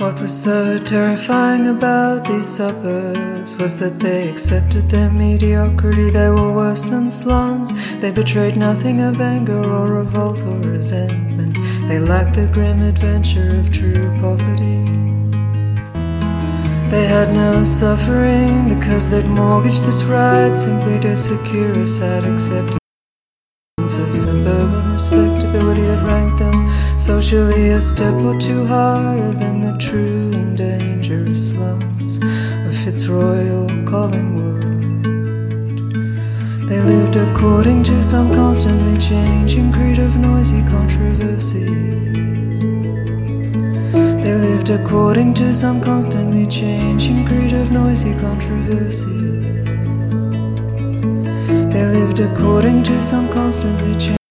What was so terrifying about these suburbs was that they accepted their mediocrity. They were worse than slums. They betrayed nothing of anger or revolt or resentment. They lacked the grim adventure of true poverty. They had no suffering because they'd mortgaged this ride simply to secure a sad acceptance of suburban respectability that ranked them socially a step or two higher than the true and dangerous slums of Fitzroy or Collingwood. They lived according to some constantly changing creed of noisy controversy. They lived according to some constantly changing creed of noisy controversy. They lived according to some constantly changing